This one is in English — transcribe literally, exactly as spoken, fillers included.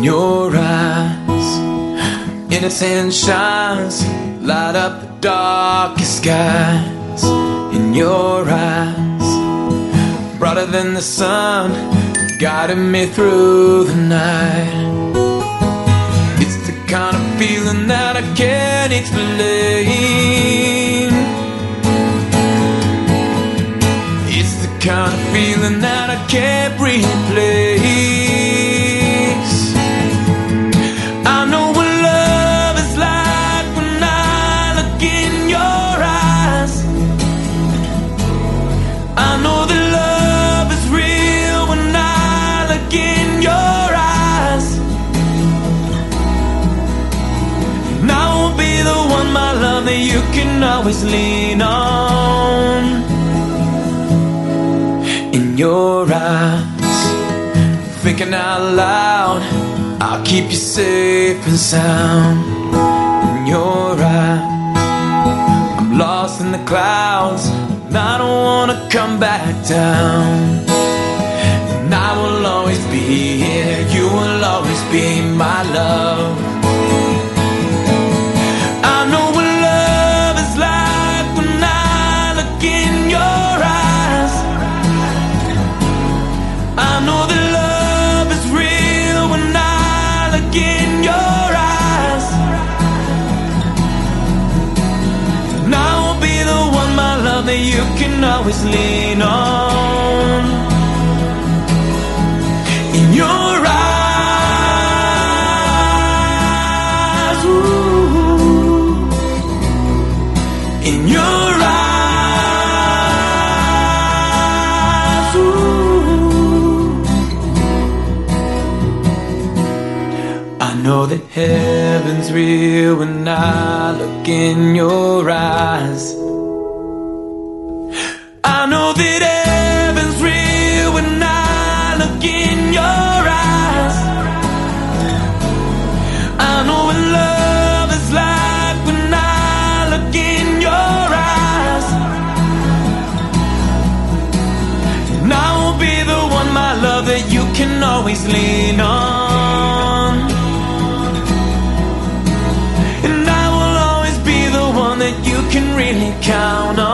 your eyes, innocence shines, light up the darkest skies. In your eyes, brighter than the sun, guiding me through the night. It's the kind of feeling that I can't explain. It's the kind of feeling that I can't replace. I know what love is like when I look in your eyes. I know that love is real when I look in your eyes. And I will be the one, my love, that you can always lean on. In your eyes, thinking out loud, I'll keep you safe and sound. In your eyes, I'm lost in the clouds, and I don't wanna come back down. And I will always be here, you will always be my love. I know what love is like when I look in your eyes. I know that love is real when I look in your eyes. And I will be the one, my love, that you can always lean on. In your eyes, ooh. In your eyes, ooh. I know that heaven's real when I look in your eyes. I know that heaven's real when I look in your eyes. I know what love is like when I look in your eyes. And I will be the one, my love, that you can always lean on. And I will always be the one that you can really count on.